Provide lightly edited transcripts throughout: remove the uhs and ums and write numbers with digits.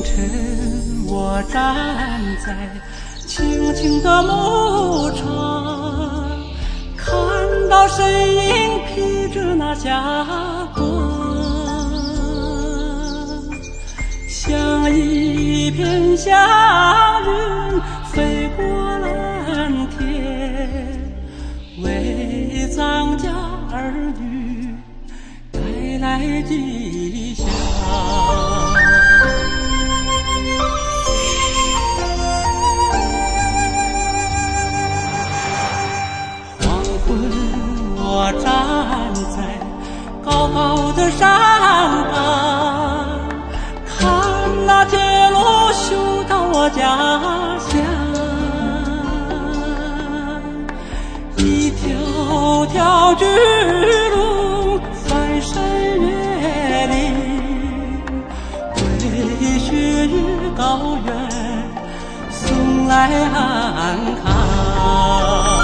晨，我站在青青的牧场，看到身影披着那霞光，像一片祥云飞过蓝天，为藏家儿女带来吉祥。我站在高高的山岗，看那铁路修到我家乡，一条条巨龙翻山越岭，为雪域高原送来安康。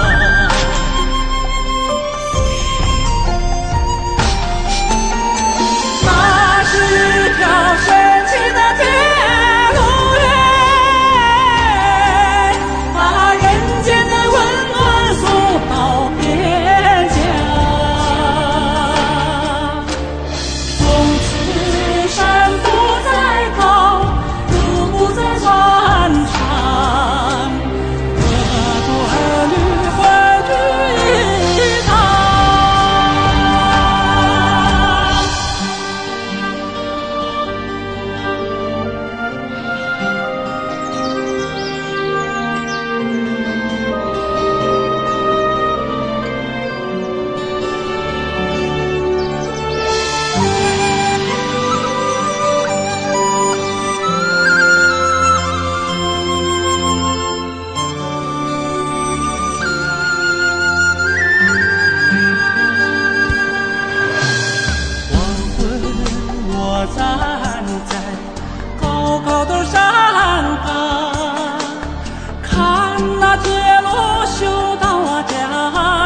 站在高高的山岗，看那铁路修到我家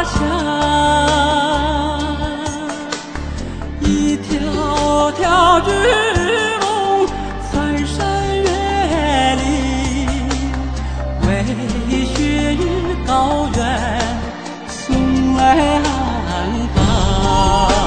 乡，一条条巨龙翻山越岭，为雪域高原送来安康。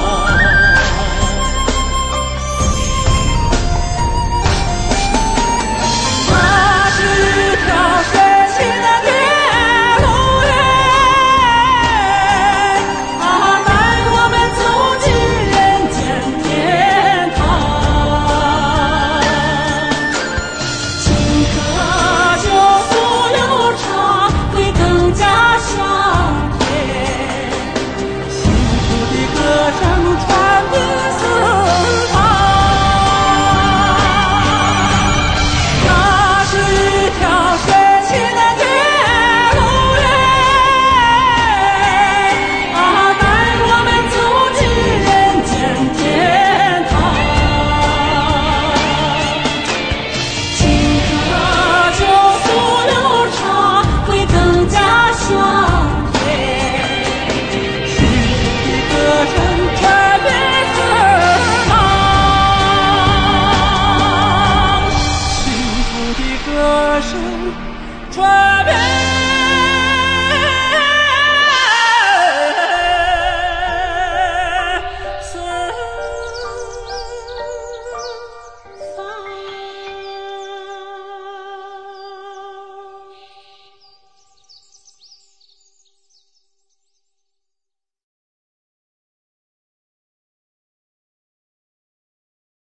歌声传遍。